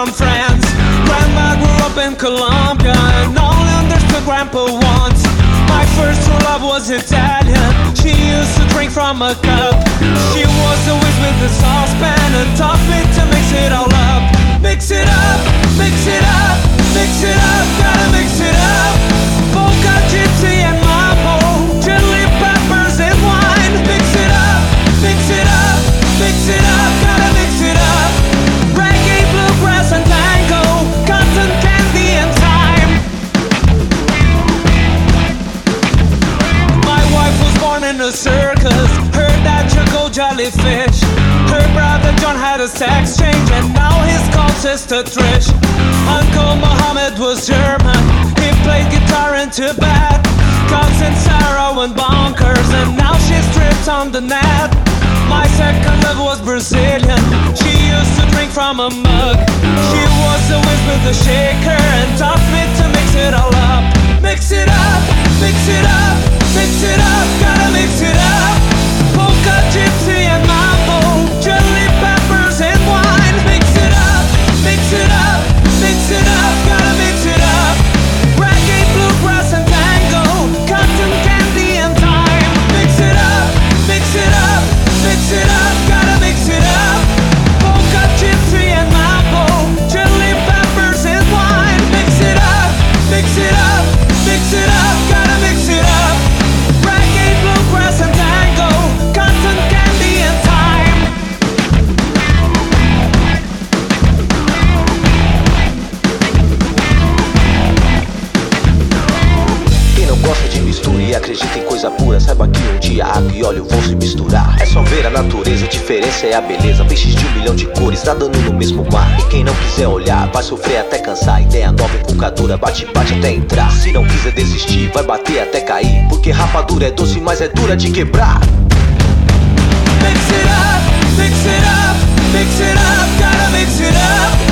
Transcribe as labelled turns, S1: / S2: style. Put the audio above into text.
S1: from France. Grandma grew up in Colombia and only understood Grandpa once. My first true love was Italian. She used to drink from a cup. She was always with the saucepan and taught me to mix it all up. Mix it up, mix it up, mix it up, gotta mix it up. Polka, gypsy and mambo, chili peppers and wine. Mix it up, mix it up, mix it up, gotta mix it up. Reggae, bluegrass and tango, cotton candy and thyme. My wife was born in a circus. Her dad chuckled jellyfish. Her brother John had a sex change and now he's called Sister Trish. Uncle Mohammed was German. He played guitar in Tibet. Cousin Sarah went bonkers and now she's stripped on the net. My second love was Brazilian. She used to drink from a mug. She was always with a shaker and taught me to mix it all up. Mix it up, mix it up, mix it up, gotta mix it up. Polka, gypsy and mambo, chili peppers and wine. Mix it up, mix it up, mix it up, gotta mix it up. Reggae, bluegrass and tango, cotton candy and thyme. Mix it up, mix it up, mix it up, gotta mix it up. Polka, gypsy and mambo, chili peppers and wine. Mix it up, mix it up, mix it up, gotta mix it up. Reggae, bluegrass and tango, cotton candy and thyme.
S2: Quem não gosta de mistura e acredita em coisa pura, saiba que um dia água e óleo vão se misturar. É só ver a natureza, a diferença é a beleza. Peixes de 1 milhão de cores, nadando no mesmo mar. E quem não quiser olhar, vai sofrer até cansar. Ideia nova, invocadora, bate, bate até entrar. Se não quiser desistir, vai bater até cair. Porque rapadura é doce, mas é dura de quebrar.
S1: Mix it up, mix it up, mix it up, gotta mix it up.